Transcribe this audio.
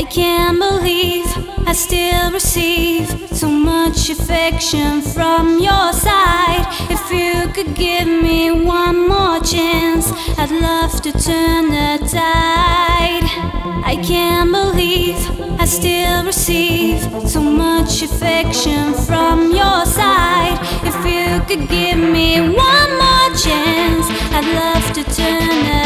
can't believe I still receive so much affection from your side. If you could give me one more chance, I'd love to turn the tide. I can't believe I still receive so much affection from your side. If you could give me one more chance, I'd love to turn the